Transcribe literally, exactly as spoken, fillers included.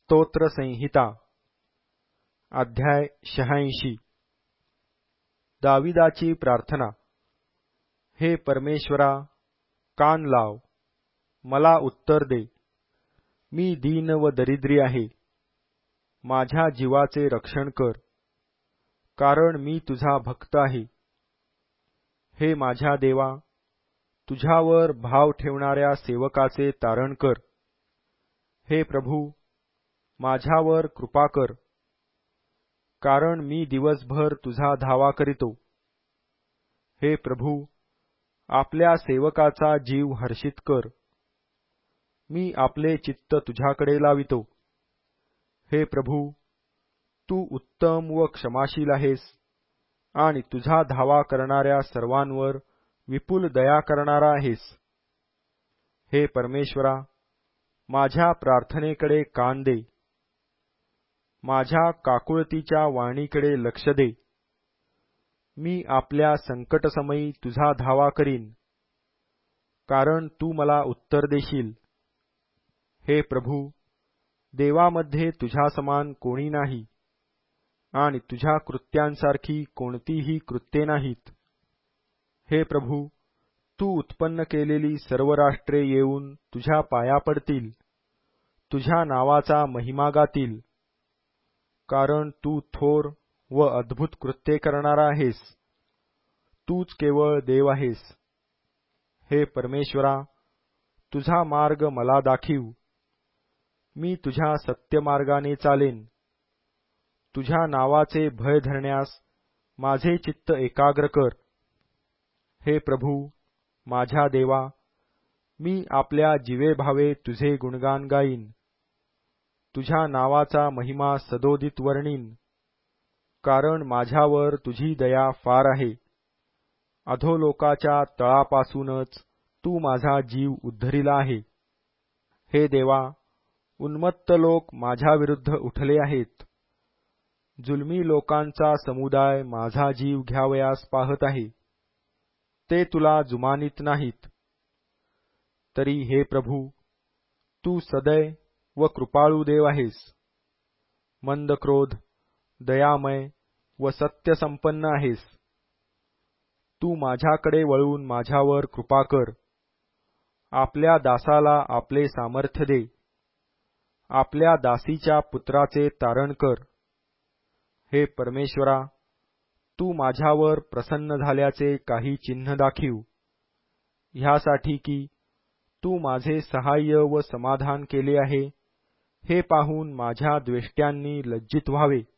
स्तोत्र संहिता अध्याय शहाऐंशी दाविदाची प्रार्थना। हे परमेश्वरा, कान लाव, मला उत्तर दे। मी दीन व दरिद्री आहे, माझ्या जीवाचे रक्षण कर, कारण मी तुझा भक्त आहे। हे माझ्या देवा, तुझ्यावर भाव ठेवणाऱ्या सेवकाचे तारण कर। हे प्रभू, माझ्यावर कृपा कर, कारण मी दिवसभर तुझा धावा करीतो। हे प्रभू, आपल्या सेवकाचा जीव हर्षित कर, मी आपले चित्त तुझ्याकडे लावितो। हे प्रभू, तू उत्तम व क्षमाशील आहेस आणि तुझा धावा करणाऱ्या सर्वांवर विपुल दया करणारा आहेस। हे परमेश्वरा, माझ्या प्रार्थनेकडे कान दे, माझ्या काकुळतीच्या वाणीकडे लक्ष दे। मी आपल्या संकटसमयी तुझा धावा करीन, कारण तू मला उत्तर देशील। हे प्रभू, देवामध्ये तुझ्या समान कोणी नाही आणि तुझ्या कृत्यांसारखी कोणतीही कृत्ये नाहीत। हे प्रभू, तू उत्पन्न केलेली सर्व राष्ट्रे येऊन तुझ्या पाया पडतील, तुझ्या नावाचा महिमा गातील, कारण तू थोर व अद्भुत कृत्ये करणारा आहेस। तूच केवळ देव आहेस। हे परमेश्वरा, तुझा मार्ग मला दाखीव, मी तुझ्या सत्यमार्गाने चालेन। तुझ्या नावाचे भय धरण्यास माझे चित्त एकाग्र कर। हे प्रभू, माझ्या देवा, मी आपल्या जिवेभावे तुझे गुणगान गाईन, तुझ्या नावाचा महिमा सदोदित वर्णीन, कारण माझ्यावर तुझी दया फार आहे। अधोलोकाच्या तळापासूनच तू माझा जीव उद्धरिला आहे। हे देवा, उन्मत्त लोक माझ्या विरुद्ध उठले आहेत, जुलमी लोकांचा समुदाय माझा जीव घ्यावयास पाहत आहे, ते तुला जुमानीत नाहीत। तरी हे प्रभू, तू सदय व कृपाळू देव आहेस, मंद क्रोध, दयामय व सत्यसंपन्न आहेस। तू माझ्याकडे वळून माझ्यावर कृपा कर, आपल्या दासाला आपले सामर्थ्य दे, आपल्या दासीच्या पुत्राचे तारण कर। हे परमेश्वरा, तू माझ्यावर प्रसन्न झाल्याचे काही चिन्ह दाखीव, ह्यासाठी की तू माझे सहाय्य व समाधान केले आहे, हे पाहून माझ्या द्वेष्ट्यांनी लज्जित व्हावे।